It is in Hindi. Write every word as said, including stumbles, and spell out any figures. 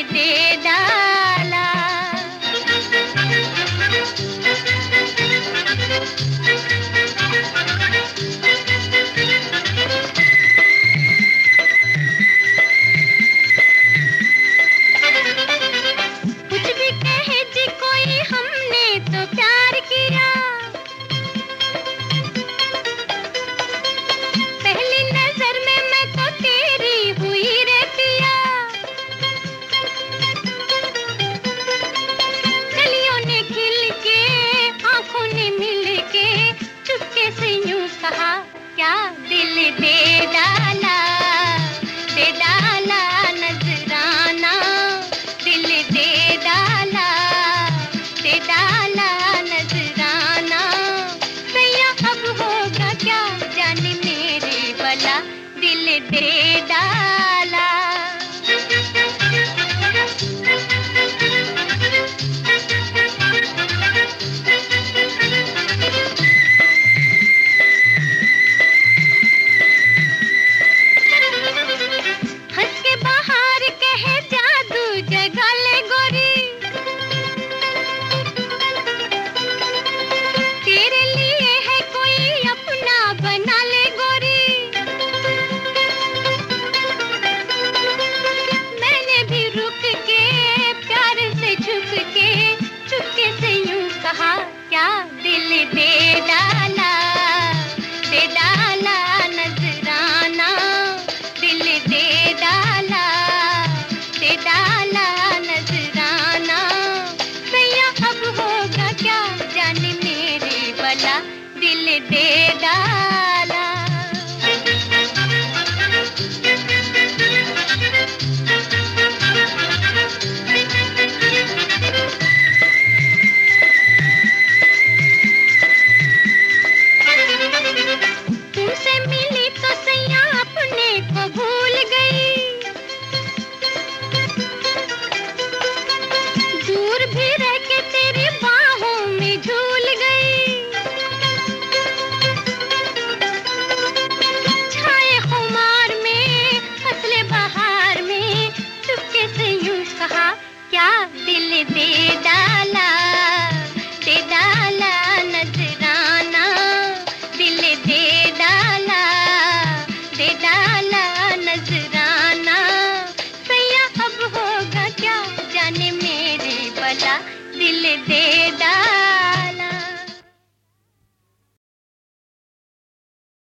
दे डाला। कुछ भी कहे जी कोई, हमने तो प्यार किया। पहली नजर में मैं तो तेरी हुई रे पिया। कलियों ने खिल के, आंखों ने मिल के, चुपके से यूं कहा, क्या दिल दे डाला, दे डाला नजराना, दिल दे डाला, दे डाला नजराना। सैया अब होगा क्या जाने मेरे भला, दिल दे डाला। हंस के बाहर कहे जादू जगा ले गोरी, तेरे लिए है कोई अपना बना ले गोरी। मैंने भी रुक के प्यार से झुक के, चुपके से यूं कहा, क्या दिल दे डाला, दे डाला नजराना, दिल दे डाला, दे डाला नजराना। सैया अब होगा क्या जाने मेरे भला, दिल दे डाला। तुमसे मिली तो सैया अपने को भूल गई। दूर भी रह के तेरी बाहों में झूल गई। छाए खुमार में, फसले बहार में, चुपके से यूं कहा, क्या दिल दे डाला, दे डाला नजराना, दिल दे डाला, दे डाला नजराना। सैया अब होगा क्या जाने मेरे भला, दिल दे डाला।